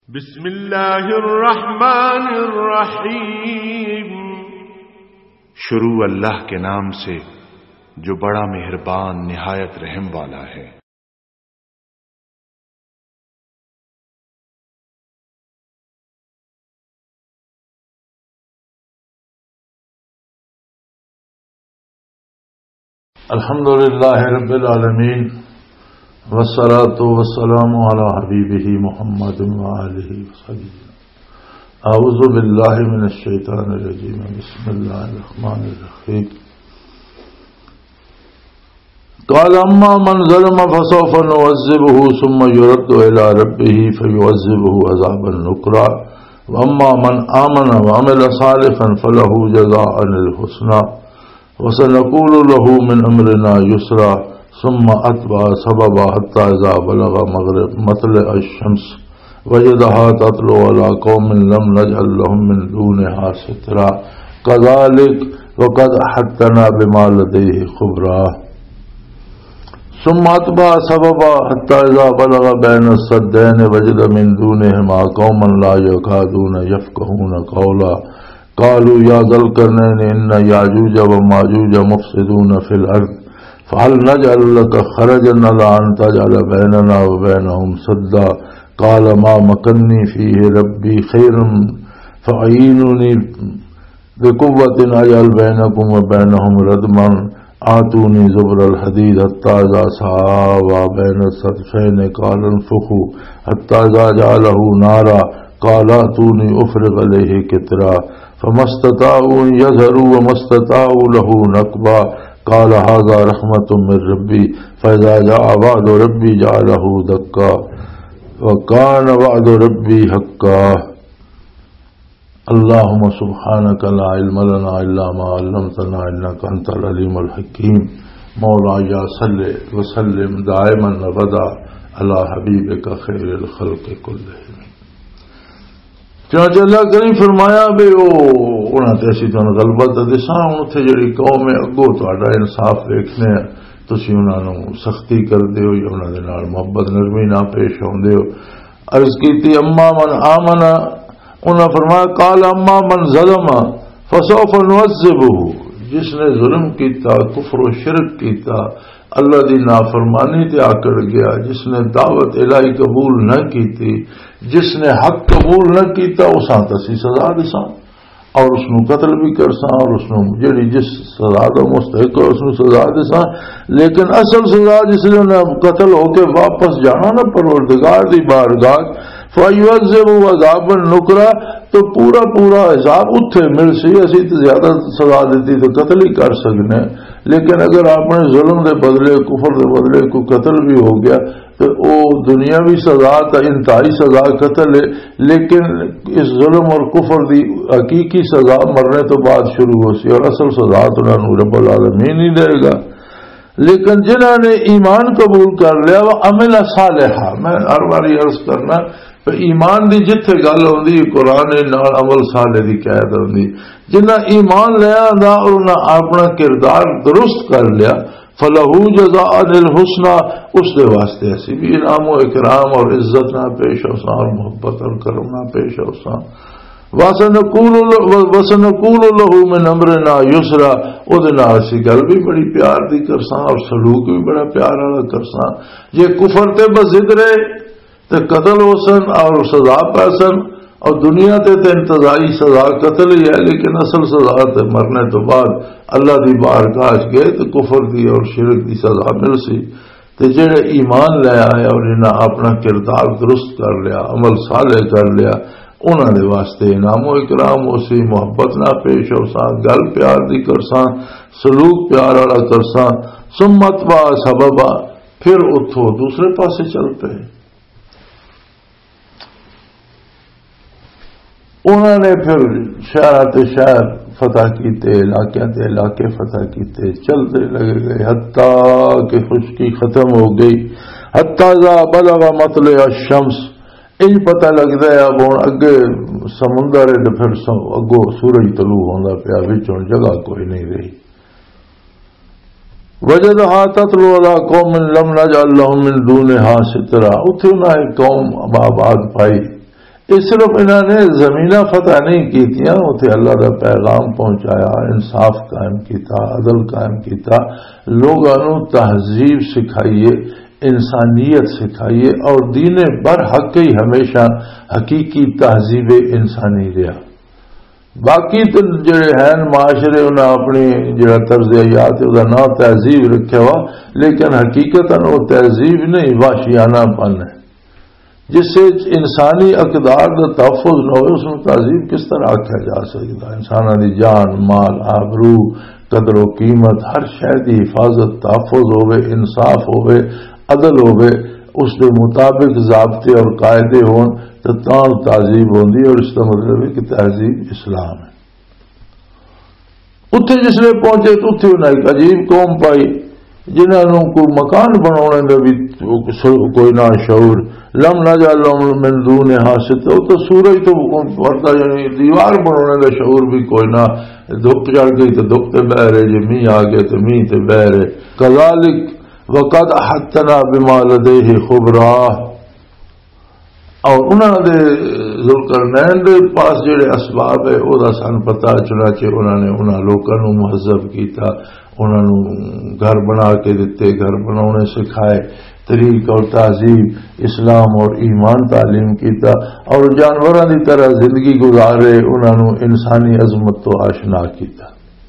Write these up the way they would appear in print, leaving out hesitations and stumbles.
بسم اللہ الرحمن الرحیم۔ شروع اللہ کے نام سے جو بڑا مہربان نہایت رحم والا ہے۔ الحمدللہ رب العالمین والصلاة والسلام علی حبیبہ محمد وآلہ وصحبہ۔ اعوذ باللہ من الشیطان الرجیم، بسم اللہ الرحمن الرحیم۔ قال اما من ظلم فسوف نعذبه ثم يرد الى ربه فيعذبه عذابا نكرا واما من آمن وعمل صالحا فله جزاء الحسنى وسنقول له من امرنا يسرا ثم اتبع سببا حتى اذا بلغ مغرب مطلع الشمس وجدها تطلع على قوم لم نجعل لهم من دونها سترا كذلك وقد احطنا بما لديه خبرا ثم اتبع سببا حتى اذا بلغ بين السدين وجد من دونهما قوما لا يكادون يفقهون قولا قالوا يا ذا القرنين إن ياجوج وماجوج مفسدون في الأرض فهل نجعل لك خرجا على أن تجعل بيننا وبينهم سدا قال ما مكنني فيه ربي خير فأعينوني بقوة أجعل بينكم وبينهم ردما آتوني زبر الحديد حتى إذا ساوى بين السطفين قال انفخوا حتى إذا جعله نارا قال اتوني افرغ عليه قطرا فما استطاعوا ان يظهروا وما استطاعوا له نقبا قال هذا رحمة من ربي فإذا جاء وعد ربي جعله دكا وكان وعد ربي حقا اللهم سبحانك لا علم لنا إلا ما علمتنا إنك أنت العليم الحكيم مولاي صل وسلم دائما أبدا على حبيبك خير الخلق كلهم۔ چنانچہ اللہ کریم فرمایا بھی انہاں تے اسی تانوں غلبہ تے دساں اوتھے جڑی قوم ہے اگوں تہاڈا انصاف ویکھنے تسی انہاں نوں سختی کردے ہو یا انہاں دے نال محبت نرمی نہ پیش ہوندے ہو۔ عرض کیتی اما من آمن، انہاں فرمایا قال اما من ظلم فسوف نعذبه، جس نے ظلم کیتا، کفر و شرک کیتا، اللہ دی نافرمانی تے آکڑ گیا، جس نے دعوت الہی قبول نہ کیتی، جس نے حق قبول نہ کیتا، اساں تسی سزا دساں اور اس نو قتل بھی کرساں اور اس نو جڑی جس سزا دا مستحق ہے اس نو سزا دساں، لیکن اصل سزا جس نے قتل ہو کے واپس جانا نا پروردگار دی بارگاہ فَيُعَذِّبُ عَذَابًا نُكْرًا، تو پورا عذاب اتھے مل سی۔ اسی تو زیادہ سزا دیتی تو قتل ہی کر سکنے، لیکن اگر آپ نے ظلم دے بدلے کفر دے بدلے کو قتل بھی ہو گیا تو وہ دنیاوی سزا تا انتہائی سزا قتل ہے، لیکن اس ظلم اور کفر دی حقیقی سزا مرنے تو بعد شروع ہو سی اور اصل سزا تو انہوں رب العالمین ہی دے گا۔ لیکن جنہوں نے ایمان قبول کر لیا وہ عمل صالحہ، میں ہر باری عرض کرنا ایمان دی جتھے گل ہوندی قرآن نال عمل صالح دی قید ہوندی، جنہ ایمان لیا دا اور انہاں اپنا کردار درست کر لیا فلہو جزاء الحسنى، اس دے واسطے اسی بھی انعام و اکرام اور عزت نہ پیش ہوساں اور محبت اور کرم نہ پیش ہوساں۔ وَسَنَقُولُ لَهُ مِنْ أَمْرِنَا يُسْرًا، او دے نال اسی گل بھی بڑی پیار دی کرساں اور سلوک بھی بڑا پیار والا کرساں۔ یہ کفر تے بضد رہے تے قتل ہو سن اور سزا پیسن، اور دنیا تے انتظائی سزا قتل ہی ہے، لیکن اصل سزا تے مرنے تو بعد اللہ دی بارگاہ گئے تو کفر دی اور شرک دی سزا مل سی۔ تے جڑے ایمان لے آئے اور انہاں اپنا کردار درست کر لیا، عمل صالح کر لیا، انہاں دے واسطے انعام و اکرام ہو سی، محبت نہ پیش ہو ساں، گل پیار دی کرساں، سلوک پیار والا کرساں۔ ثم اتبع سببا، پھر اتھو دوسرے پاسے چل پے، انہوں نے پھر شہر تے شہر فتح کیتے، علاقے تے علاقے فتح کیتے، چلتے لگے گئے حتیٰ کہ خشکی ختم ہو گئی۔ حتیٰ اذا بلغ مطلع الشمس، ان پتہ لگتا ہے اب ہوں اگے سمندر ہے، پھر اگوں سورج طلوع ہوندا پیا، وچوں جگہ کوئی نہیں رہی۔ وجدها تطلع على قوم لم نجعل لهم من دونها سترا، اتھے انہاں ایک قوم آباد پائی، یہ صرف انہوں نے زمینہ فتح نہیں کی تھیاں، اتنے اللہ کا پیغام پہنچایا، انصاف قائم کیتا، عدل قائم کیتا، لوگوں تہذیب سکھائیے، انسانیت سکھائیے، اور دین برحق ہی ہمیشہ حقیقی تہذیب انسانی رہا۔ باقی تو جڑے ہیں معاشرے انہیں اپنی جڑا طرز حیات ہے وہ نام تہذیب رکھا ہوا، لیکن حقیقت وہ تہذیب نہیں، وحشیانہ پن ہے، جس سے انسانی اقدار کا تحفظ نہ ہو، اس میں تہذیب کس طرح آخیا جا سکتا؟ انسانوں کی جان، مال، آبرو، قدر و قیمت، ہر شے کی حفاظت، تحفظ ہوئے، انصاف ہوئے، عدل ہوئے، اس کے مطابق ضابطے اور قاعدے ہون تو تہذیب ہوندی، اور اس کا مطلب ہے کہ تہذیب اسلام ہے۔ اتنے جس نے پہنچے تو اتنے انہیں ایک عجیب قوم پائی جنہوں کو مکان بنانے کا بھی کوئی نہ شعور، لم نجعل لهم من دونها سترا، تو سورج تو پڑتا یعنی دیوار بنانے کا شعور بھی کوئی نہ، دھوپ چڑھ گئی تو دھوپ تے بہ رہے، جی میہ آ گیا تو میہ تے بہ رہے، کذالک وقد احطنا بما لدیہ خبرا، اور انہوں نے ذوالقرنین دے پاس جڑے اسباب ہے وہ سن پتا، چنانچہ انہوں نے انہوں لوگوں مہذب کیتا، انہوں نے گھر بنا کے دیتے، گھر بنانے سکھائے، طریق اور تہذیب اسلام اور ایمان تعلیم کیتا، اور جانوراں دی طرح زندگی گزارے، انہوں نے انسانی عظمت تو آشنا کیتا۔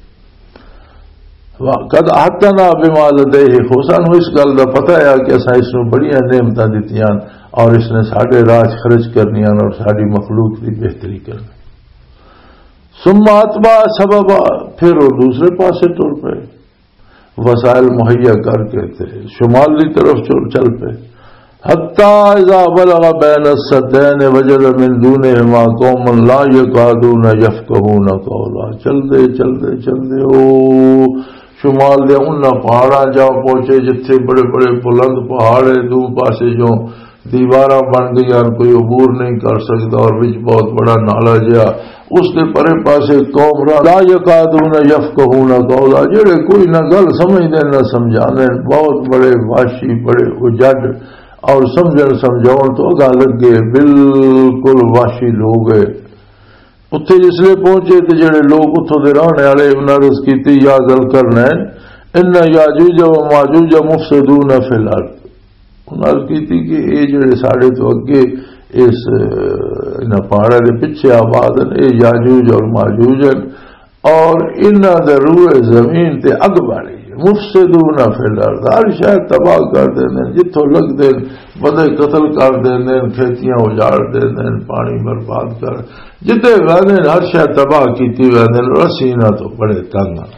قد احطنا بما لدیہ، سانو اس گل کا پتہ ہے کہ اساں اس نو بڑی نعمتاں دتیاں اور اس نے ساڈے راج خرچ کرنی اور ساری مخلوق کی بہتری کرنی۔ ثم اتبع سببا، پھر وہ دوسرے پاسے ٹر پے، وسائل مہیا کر کے تھے شمال کی طرف چل پے، حتی اذا بلغ بین السدین وجد من دونہما قوما لا یکادون یفقہون قولا، چلدے چلدے چلدے او شمال دے انہاں پہاڑاں جا پہنچے جتھے بڑے بڑے بلند پہاڑ ہے، دو پاسے جو دیواراں بن گئی، کوئی عبور نہیں کر سکتا، اور وچ بہت بڑا نالا جہا، اس کے پرے پاسے قوم لا یکادون یفقہون قولا، جڑے کوئی نہ گل سمجھدے نہ سمجھانے، بہت بڑے واشی، بڑے اجڈ اور سمجھن سمجھاؤن تو اگاں لگے، بالکل واشی لوگ ہے۔ اتنے جس لئے پہنچے تو جڑے لوگ اتوں دے رہنے والے انہاں عرض کیتی، یا ذوالقرنین ان یاجوج و ماجوج مفسدون فی الارض، انہاں عرض کیتی کہ یہ جڑے ساڑھے تو اگے اس انہاں پہاڑے دے پیچھے آباد ہیں، یہ یاجوج اور ماجوج ہیں، اور انہاں دے روئے زمین تے اگ باڑی، مفسدون فی الارض، ہر شے تباہ کر دیندے، جتوں لگ دے بندے قتل کر دیندے، کھیتیاں اجاڑ دیندے، پانی برباد کر جتے ویندے، ہر شے تباہ کیتی ویندے، اسی انہاں تو بڑے تنگ ہاں۔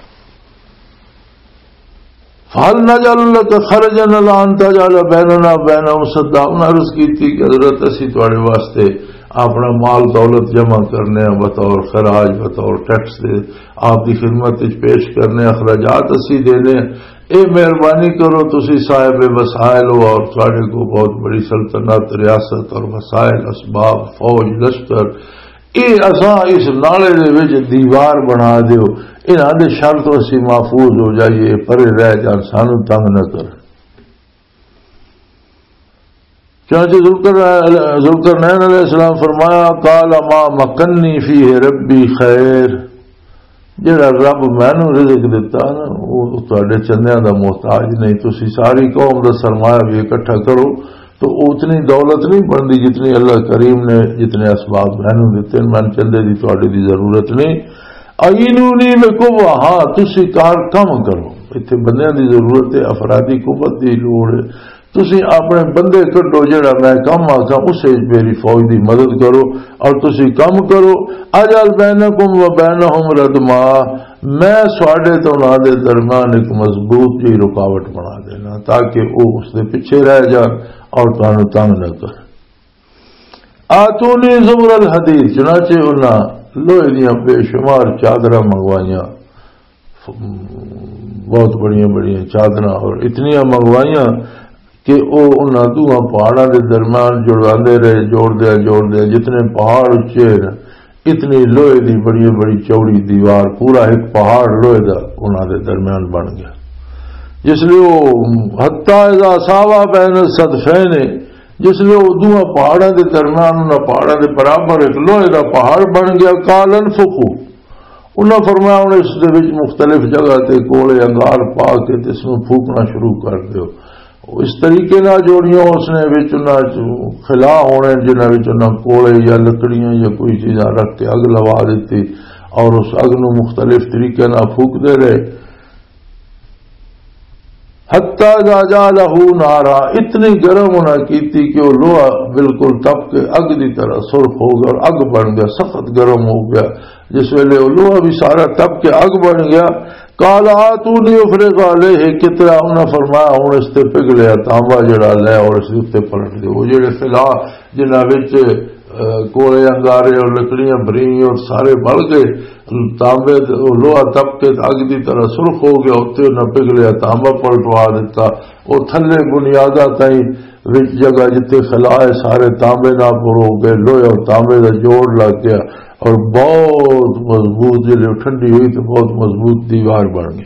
فَهَلْ نَجْعَلُ لَكَ خَرْجًا عَلَىٰ أَن تَجْعَلَ بَيْنَنَا وَبَيْنَهُمْ سَدًّا، انہاں عرض کیتی کہ حضرت اسی تواڈے واسطے اپنا مال دولت جمع کرنے بطور خراج، بطور ٹیکس دے آپ کی خدمت پیش کرنے، اخراجات اسی دینے، اے مہربانی کرو تسی صاحب وسائل ہو، اور تواڈے کو بہت بڑی سلطنت، ریاست اور وسائل، اسباب، فوج، لشکر، اے اساں اس نالے دے وچ دیوار بنا دیو، انہاں دے شر تو اسی محفوظ ہو جائیے، پرے رہ جان، سانو تنگ نہ کر۔ چنانچہ ذوالقرنین علیہ السلام فرمایا، قال ما مکنی فیہ ربی خیر، جڑا رب مینوں رزق دیتا نا وہ تواڈے چندیاں دا محتاج نہیں، تسی ساری قوم دا سرمایہ بھی اکٹھا کرو تو اتنی دولت نہیں بنتی جتنی اللہ کریم نے جتنے اسباب مینوں دیتے، من چندے دی تواڈے دی ضرورت نہیں۔ اعینونی بقوہ، ہاں تسی کام کرو، اتنے بندیاں دی ضرورت ہے، افرادی قوت دی لوڑ ہے، تسی اپنے بندے کڈو، جڑا میں کم آکھاں اسے میری فوج دی مدد کرو اور تسی کم کرو، اجعل بینکم و بینہم ردما، میں سواڈے تو انہاں دے درمیان ایک مضبوط جی رکاوٹ بنا دینا تاکہ وہ اس دے پیچھے رہ جان اور تانوں تنگ نہ کر۔ آتونی زبر الحدید، چنانچہ انہاں لوہے دیاں بے شمار چادراں منگوائیاں، بہت بڑیاں بڑیاں چادراں، اور اتنیاں منگوائیاں کہ وہ انہاں دوہاں پہاڑاں دے درمیان جوڑاندے رہے، جوڑ دیا جتنے پہاڑ اچے اتنی لوہے دی بڑی بڑی چوڑی دیوار، پورا ایک پہاڑ لوہے دا انہاں دے درمیان بن گیا، جس لیے وہ حتی اذا ساوا بین الصدفین، جس لیے وہ دونوں پہاڑوں کے درمیان انہوں پہاڑوں کے برابر ایک لوہے کا پہاڑ بن گیا. قال انفخوا، انہوں فرمایا ہوں اس دے وچ مختلف جگہ تے کولے انگار پا کے تے اس میں پھونکنا شروع کر دیو. اس طریقے نہ جوڑیاں اس نے وچ خلا ہونے جنہاں وچ کولے یا لکڑیاں یا کوئی چیزاں رکھ کے اگ لوا دیتی اور اس اگ نو مختلف طریقے نہ پھونکتے رہے. حتی اذا جعلہ نارا، اتنی گرم ہونا کیتی کہ وہ لوہا بالکل تپ کے اگ دی طرح سرخ ہو گیا اور اگ بن گیا، سخت گرم ہو گیا. جس ویلے وہ لوہا بھی سارا تپ کے اگ بن گیا. قال آتونی افرغ علیہ کترا، انہوں نے فرمایا ہوں اس تے پگھلیا تانبا جڑا لے اور اس تے پلٹ دے. وہ جڑے خلا جنہاں وچ کولے انگارے اور لکڑیاں بری اور سارے بل گئے، تانبے لوہا تپ کے اگ دی طرح سرخ ہو گیا، اتنے انہیں پگھلیا تانبا پلٹوا دیتا. وہ تھلے بنیادہ تائیں وچ جگہ جتے خلائے سارے تانبے نہ پر ہو گئے، لوہے اور تانبے کا جوڑ لگ گیا اور بہت مضبوط جب ٹھنڈی ہوئی تو بہت مضبوط دیوار بن گئی.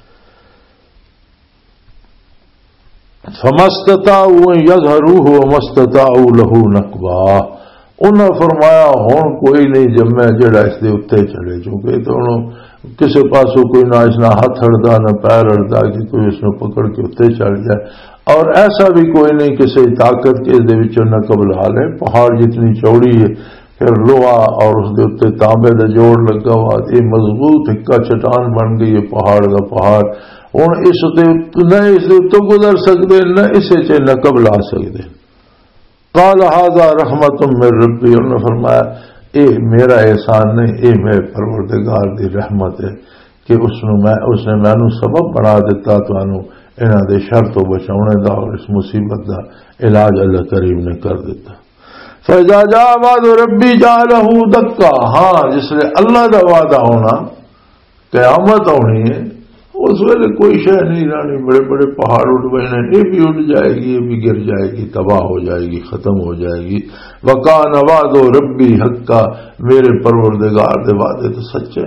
فمستطاعوا یظہروہ ومستطاعوا لہ نقبا، انہوں فرمایا ہون کوئی نہیں جمع جڑا اس دے اتنے چڑھے، چونکہ تو کسی پاسوں کوئی نہ اس نہ ہاتھ ہڑتا نہ پیر ہڑتا کہ کوئی اس نے پکڑ کے اتنے چڑھ جائے، اور ایسا بھی کوئی نہیں کسی طاقت کے اس دے وچوں نقب لا لے. پہاڑ جتنی چوڑی ہے پھر لوہا اور اس دے اتنے تانبے کا جوڑ لگا ہوا، یہ مضبوط ہکا چٹان بن گئی ہے پہاڑ کا پہاڑ. ہوں اس نہ اس اتوں گزر سکتے نہ اسے چ نقب لا سکتے. قال ھذا رحمت من ربی، انہوں نے فرمایا اے میرا احسان نہیں، اے میرے پروردگار دی رحمت ہے کہ اس نے مینوں سبب بنا دیتا تانوں انہاں دے شر تو بچاؤنے دا اور اس مصیبت دا علاج اللہ کریم نے کر دیتا. فاذا جاء وعد ربی جعلہ دکا، ہاں جس نے اللہ دا وعدہ ہونا قیامت ہونی ہے اس ویلے کوئی شے نہیں رہنی، بڑے بڑے پہاڑ اٹھ بیٹھنے، یہ بھی اٹھ جائے گی یہ بھی گر جائے گی، تباہ ہو جائے گی، ختم ہو جائے گی. وکان وعد ربی حقا، میرے پروردگار دے وعدے تو سچے.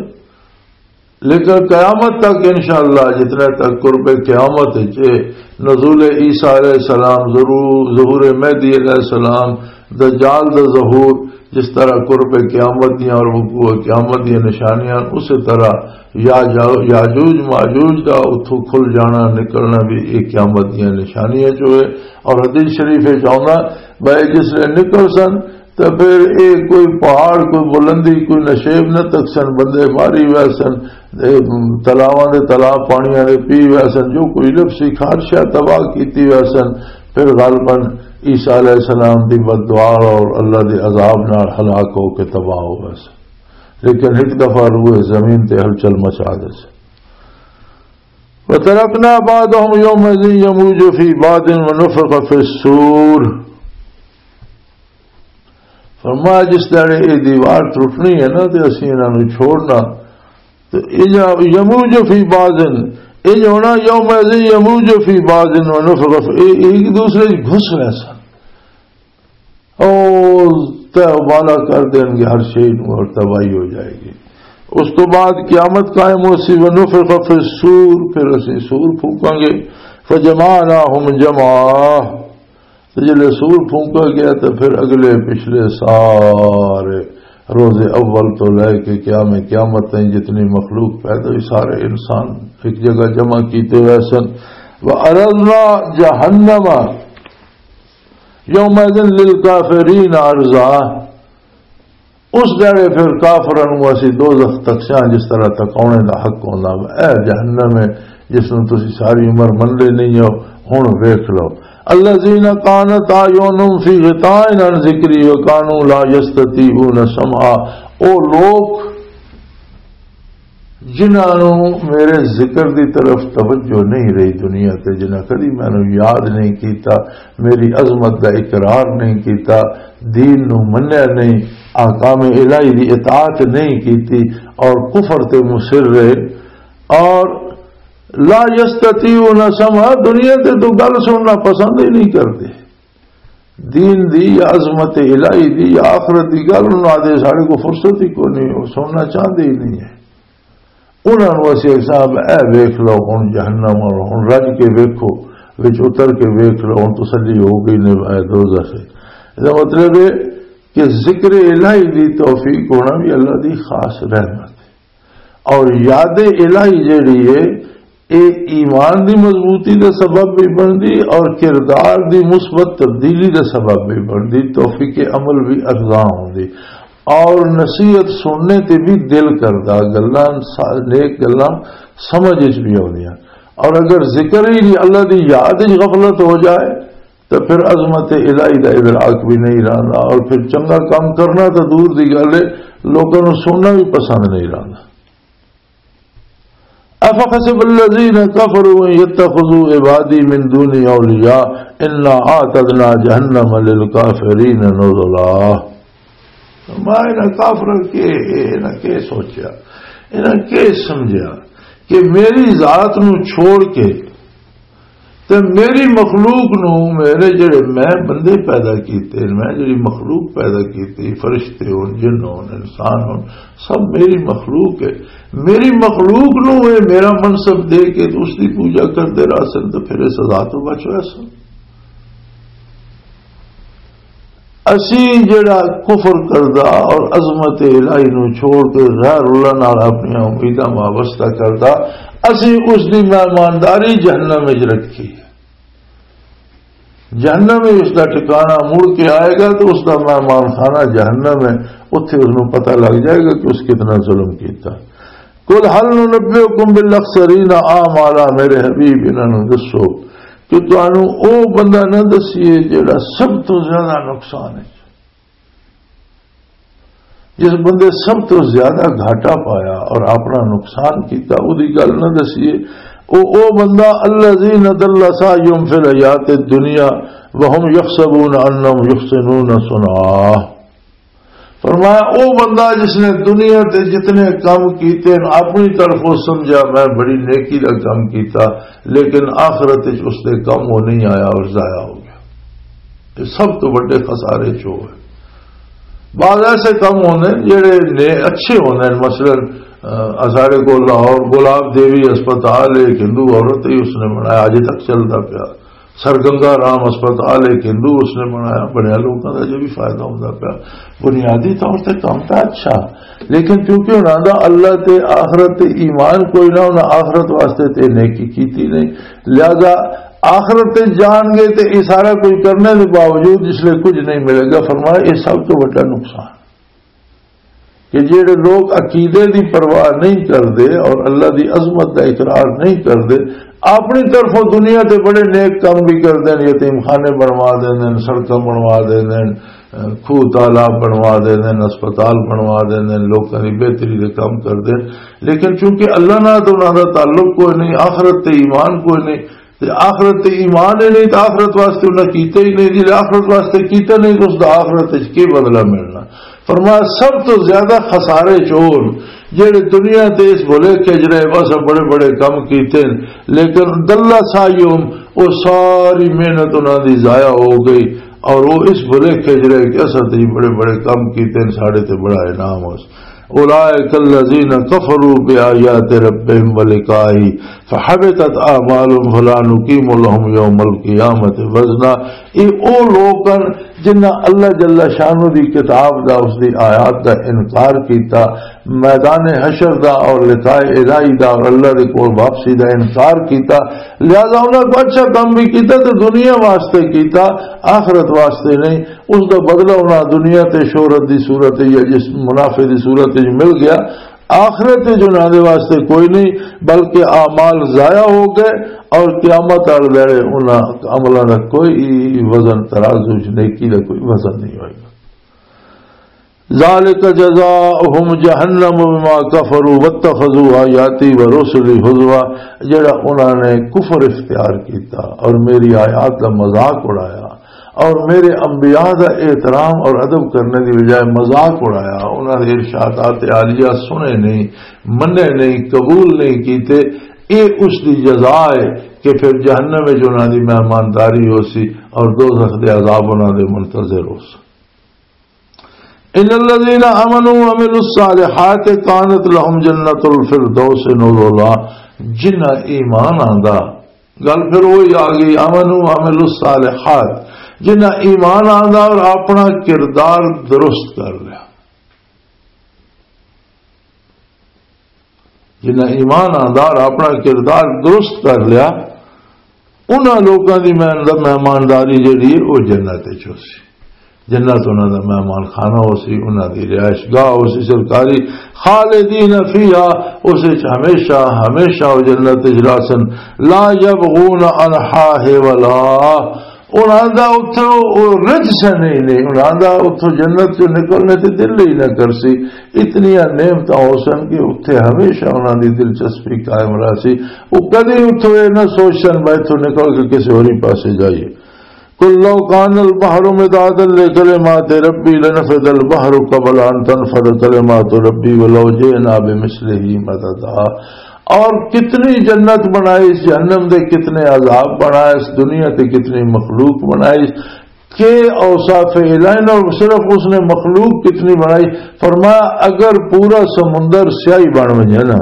لیکن قیامت تک انشاءاللہ جتنے تک قرب قیامت ہے نزول عیسیٰ علیہ السلام، ظہور مہدی علیہ السلام، دجال دا ظہور، جس طرح قرب قیامت دیا اور وقوع قیامت دیا نشانیاں، اسی طرح یاجوج ماجوج کا اتھو کھل جانا نکلنا بھی ایک قیامت دیا نشانیاں جو ہے. اور حدیث شریف چاہنا بھائی جس نے نکل سن تو پھر ایک کوئی پہاڑ کوئی بلندی کوئی نشیب نہ تک سن، بندے ماری ویسن تلاواں دے تلاو پانیاں دے پی ویسن، جو کوئی لفظی خارشہ تباہ کیتی ویسن. پھر غالباً عیسیٰ علیہ السلام دی بددعا اور اللہ دے عذاب نال ہلاک ہو کے تباہ ہو ویسے. لیکن ایک دفعہ روئے زمین تے ہلچل مچا دے سے. وَتَرَكْنَا بَعْضَهُمْ يَوْمَئِذٍ يَمُوجُ فِي بَعْضٍ وَنُفِخَ فِي الصُّورِ، فرمایا جس طرح یہ دیوار ٹوٹنی ہے نا تو اسی انہوں چھوڑنا تو یموج فی بعضن یہ ہونا یومئذ یموج فی بعضن ونفخ ایک دوسرے گھس رہے سن اور بالا کر دیں گے ہر شيء اور تباہی ہو جائے گی. اس تو بعد قیامت قائم ہو سی ونفخ فی الصور، پھر اسی سور پھونکیں گے. فجمعناہم جمعا، جب سور پھونکا گیا تو پھر اگلے پچھلے سارے روز اول تو لے کے قیامت تک جتنی مخلوق پیدا ہوئی سارے انسان ایک جگہ جمع کیتے ہوئے سن. وَأَرَضْنَا جَهَنَّمَ يَوْمَئِذٍ لِلْكَافِرِينَ عَرْضًا، اس ڈیڑے پھر کافرن واسی دوزخ تکسیاں جس طرح تکاؤنے دا حق ہونا اے جہنم ہے جس میں تسی ساری عمر من لے نہیں ہو ہن ویکھ لو. الذين كانت اعينهم في غطاء عن ذكري وكانوا لا يستطيعون سمعا، او لوگ جنہوں میرے ذکر دی طرف توجہ نہیں رہی دنیا تے، جنہاں کدی میں نے یاد نہیں کیتا، میری عظمت دا اقرار نہیں کیتا، دین نو منیا نہیں، احکام الہی دی اطاعت نہیں کیتی اور کفر تے مصر رہے اور لا یستطیعون سمع، دنیا تے تو گل سننا پسند ہی نہیں کرتے، دین دی یا عظمت الہی دی یا آخرت دی گل انہوں نے سارے کو فرصت ہی کو نہیں، وہ سننا چاہتے ہی نہیں ہے. انہوں نے ویسے صاحب اے ویکھ لو ہن جہنم اور ہن رج کے ویکھو وچ اتر کے ویکھ لو ہن تسلی ہو گئی نے دوزخ سے. اس کا مطلب ہے کہ ذکر الہی دی توفیق ہونا بھی اللہ دی خاص رحمت ہے. اور یاد الہی جڑی ہے اے ایمان دی مضبوطی دا سبب بھی بندی اور کردار دی مثبت تبدیلی دا سبب بھی بندی. توفیق عمل بھی افزا ہوندی اور نصیحت سننے تے بھی دل کردا گلاں نیک گلاں سمجھ بھی آندیاں. اور اگر ذکر ہی اللہ دی یاد وچ غفلت ہو جائے تو پھر عظمت الہی دا ادراک بھی نہیں رہندا اور پھر چنگا کام کرنا تو دور دی گل ہے لوگوں کو سننا بھی پسند نہیں رہندا. افحسب الذین کفروا یتخذوا عبادی من دونی اولیاء انا اعتدنا جہنم للکافرین نزلا. میں کافر کے سوچیا انہیں کہ سمجھا کہ میری ذات نو چھوڑ کے تے میری مخلوق نو میرے جڑے میں بندے پیدا کیتے میں جڑی مخلوق پیدا کیتی فرشتے ہون جن ہون انسان ہون سب میری مخلوق ہے. میری مخلوق نو میرا منصب دے کے تو اس کی پوجا کرتے رہ سن تو پھر سزا تو بچ رہا سن. اسی جڑا کفر کردا اور عظمت الہی نو چھوڑ کے غیر اللہ نال اپنی امیداں وابستہ کردا اسی اس دی مہمانداری جہنم وچ رکھی. جہنم میں اس کا ٹھکانہ مڑ کے آئے گا تو اس کا مہمان خانہ جہنم ہے. اتنے اس کو پتہ لگ جائے گا کہ اس کتنا ظلم کیتا. قل هل ننبئکم بالاخسرین اعمالا میرے حبیب انہوں دسو کہ تانوں او بندہ نہ دسیے جڑا سب تو زیادہ نقصان ہے جس بندے سب تو زیادہ گھاٹا پایا اور اپنا نقصان کیتا او دی گل نہ دسیے. او بندہ الذین ضل سعیهم فی الحیات الدنیا وهم یحسبون انهم یحسنون صنعا. فرمایا او بندہ جس نے دنیا تے جتنے کام کیتے اپنی طرف وہ سمجھا میں بڑی نیکی کا کام کیتا لیکن آخرت اس دے کم وہ نہیں آیا اور ضائع ہو گیا. یہ سب تو بڑے خسارے چو ہے. بعض ایسے کم ہونے جڑے اچھے ہونے مثلا ہزارے کو لاہور گلاب دیوی اسپتال ایک ہندو عورت ہی اس نے بنایا آج تک چلتا پیا. سرگنگا رام اسپتال ایک ہندو اس نے بنایا بڑے لوگوں کا جو بھی فائدہ ہوتا پیا. بنیادی طور سے کام تھا اچھا لیکن کیونکہ انہوں نے اللہ تے آخرت ایمان کوئی نہ انہیں آخرت واسطے تے نیکی کیتی نہیں لہذا آخرت جان گے تے یہ سارا کوئی کرنے کے باوجود اس لیے کچھ نہیں ملے گا. فرمایا یہ سب تو بڑا نقصان کہ جڑے لوگ عقیدے دی پرواہ نہیں کرتے اور اللہ دی عظمت کا اقرار نہیں کرتے اپنی طرفوں دنیا تے بڑے نیک کام بھی کرتے ہیں. یتیم خانے بنوا دیں سڑکیں بنوا دیں خوہ تالاب بنوا دیں اسپتال بنوا دیں لوگوں کی بہتری کے کام کرتے لیکن چونکہ اللہ نہ تو انہوں کا تعلق کوئی نہیں آخرت تے ایمان کوئی نہیں آخرت تے ایمان ہی نہیں تو آخرت واسطے انہیں کیتے ہی نہیں جی آخرت واسطے کیتے نہیں تو اس کا آخرت کی بدلہ ملنا. فرمایا سب تو زیادہ خسارے چور جڑے دنیا تے اس بھولے کھجرے بس بڑے بڑے کام کیتے لیکن دلہ سائیوم وہ ساری محنت انہوں دی ضائع ہو گئی اور وہ اس بھولے کھجرے کہ اصل تے بڑے بڑے کام کیتے ساڑھے تے بڑا انعام ہو. اولئک الذین کفروا بآیات ربہم ولقائہ فحبطت اعمالہم فلا نقیم لہم یوم القیامۃ وزنا. یہ او لوگ جنہ اللہ جل شانہ دی کتاب دا اس دی آیات دا انکار کیتا میدان حشر دا اور لقاء الہی دا اور اللہ دے کول واپسی دا انکار کیتا لہذا انہوں کو اچھا کام بھی کیتا تو دنیا واسطے کیتا آخرت واسطے نہیں. اس دا بدلہ انہوں دنیا تے شہرت دی صورت یا جس منافع دی صورت مل گیا آخرت جو نہ دے واسطے کوئی نہیں بلکہ اعمال ضائع ہو گئے اور قیامت والے دڑے ان عملوں کا کوئی وزن ترازو نیکی کا کوئی وزن نہیں ہوئے گا. ذالک جزاؤہم جہنم بما کفروا واتخذوا آیاتی ورسلی ہزوا. جڑا انہوں نے کفر اختیار کیتا اور میری آیات کا مذاق اڑایا اور میرے انبیاء کا احترام اور ادب کرنے کی بجائے مذاق اڑایا انہوں نے ارشادات عالیہ سنے نہیں منے نہیں قبول نہیں کیتے یہ اس کی جزا ہے کہ پھر جہنم میں جو انہوں کی مہمانداری ہو سی اور دوزخ دے عذاب انہوں نے منتظر ہو سی. ان الذين امنوا وعملوا الصالحات كانت لهم جنة الفردوس نزلا. جنہ ایمان آندا گل پھر وہی آ گئی آمنوا وعملوا الصالحات، جنہیں ایمان آندا اور اپنا کردار درست کر لیا، جنہیں ایمان آندا اور اپنا کردار درست کر لیا، انہاں لوگوں کی مہمانداری جہی ہے وہ جنت ہو سی، جنت انہوں کا مہمان خانہ ہو سی، انہوں کی رہائش گاہ ہو سی سرکاری، خالدین فیہا، اس ہمیشہ ہمیشہ وہ جنت اجراسن، لا یبغون عنہا حولا، انہوں کا اتوں رج سے نہیں، انہوں کا اتوں جنت جو نکلنے سے دل ہی نہ کر سی، اتنی نعمت ہو سن کہ اتنے ہمیشہ انہوں کی دلچسپی قائم رہا سی، وہ کدی اتوں یہ نہ سوچ سن میں اتوں نکل کے کسی اور پاسے جائیے۔ قل لو كان البحر مدادا لكلمات ربي لنفد البحر قبل ان تنفد كلمات ربي ولو جئنا بمثله مددا، اور کتنی جنت بنائی اس جہنم دے، کتنے عذاب بنائے اس دنیا تے، کتنی مخلوق بنائی کہ اوصاف الہی، اور صرف اس نے مخلوق کتنی بنائی، فرمایا اگر پورا سمندر سیاہی بن وجے نا،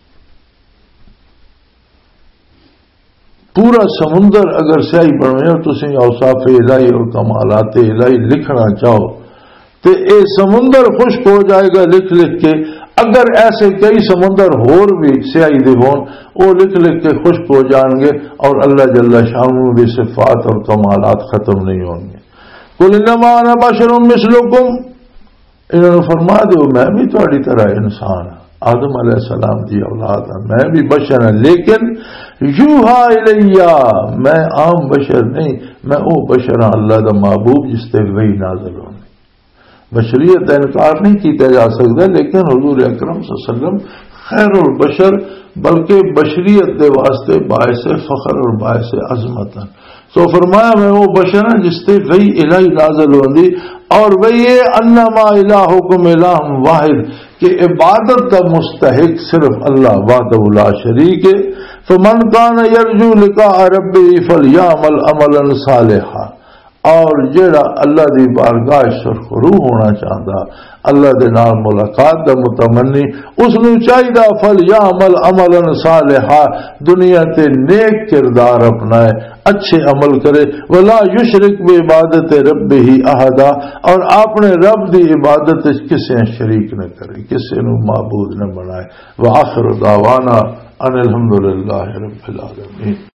پورا سمندر اگر سیاہی بن وجے تو تسی اوصاف الہی اور کمالات الہی لکھنا چاہو تو اے سمندر خشک ہو جائے گا لکھ لکھ کے، اگر ایسے کئی سمندر اور بھی سیاہی دے ہون وہ لکھ لکھ کے خشک ہو جائیں گے، اور اللہ جل شانہ کی صفات اور کمالات ختم نہیں ہوں گے۔ قل انما انا بشر مثلکم، انہوں نے فرما دو میں بھی تہاڈی طرح انسان ہوں، آدم علیہ السلام دی اولاد ہوں، میں بھی بشر ہوں، لیکن یوحا الیہ، میں عام بشر نہیں، میں او بشر ہوں اللہ دا محبوب جس تے وحی نازل ہوں۔ بشریت کا انکار نہیں کیا جا سکتا، لیکن حضور اکرم صلی اللہ علیہ وسلم خیر البشر، بلکہ بشریت کے واسطے باعث فخر اور باعث عظمت ہے۔ تو فرمایا میں وہ بشر ہوں جس سے وہی الہی نازل ہوندی، اور وہی ہے انما الہکم الہ واحد، کہ عبادت کا مستحق صرف اللہ وحدہ لا شریک ہے۔ فمن کان یرجو لقاء ربہ فلیعمل عملا صالحا، اور جڑا اللہ دی بارگاہ سرخرو ہونا چاہتا، اللہ دے نال ملاقات دا متمنی، اس نو چاہیدا فلیعمل عملا صالحا، دنیا تے نیک کردار اپنائے، اچھے عمل کرے، ولا یشرک بعبادت ربہ احدا، اور اپنے رب دی عبادت کسے شریک نہ کرے، کسے نو معبود نہ بنائے۔ وآخر دعوانا ان الحمدللہ رب العالمین۔